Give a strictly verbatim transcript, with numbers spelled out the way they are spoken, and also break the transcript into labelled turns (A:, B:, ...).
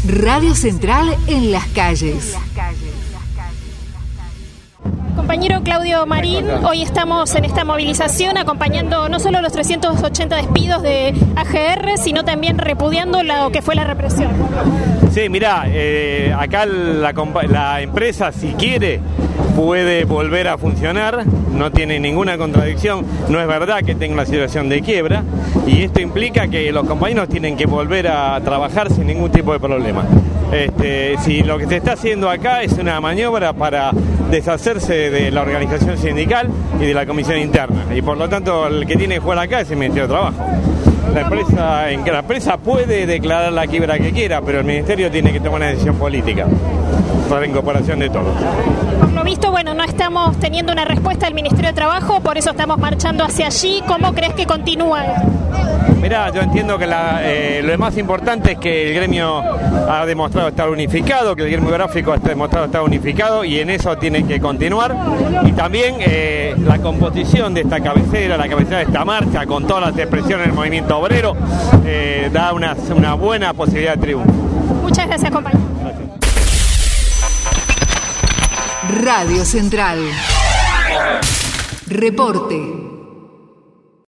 A: Radio Central en las calles.
B: Compañero Claudio Marín, hoy estamos en esta movilización acompañando no solo los trescientos ochenta despidos de A G R, sino también repudiando lo que fue la represión.
C: Sí, mirá, eh, acá la, la empresa, si quiere, puede volver a funcionar, no tiene ninguna contradicción, no es verdad que tenga una situación de quiebra, y esto implica que los compañeros tienen que volver a trabajar sin ningún tipo de problema. Este, si lo que se está haciendo acá es una maniobra para deshacerse de la organización sindical y de la comisión interna, y por lo tanto el que tiene que jugar acá es el Ministerio de Trabajo. La empresa, en que la empresa puede declarar la quiebra que quiera, pero el Ministerio tiene que tomar una decisión política para la incorporación de todos.
B: Por lo visto, bueno, no estamos teniendo una respuesta del Ministerio de Trabajo, por eso estamos marchando hacia allí. ¿Cómo crees que continúa?
C: Mirá, yo entiendo que la, eh, lo más importante es que el gremio ha demostrado estar unificado, que el gremio gráfico ha demostrado estar unificado, y en eso tiene que continuar. Y también eh, la composición de esta cabecera, la cabecera de esta marcha, con todas las expresiones del movimiento obrero, eh, da una, una buena posibilidad de triunfo.
B: Muchas gracias, compañero.
A: Radio Central. Reporte.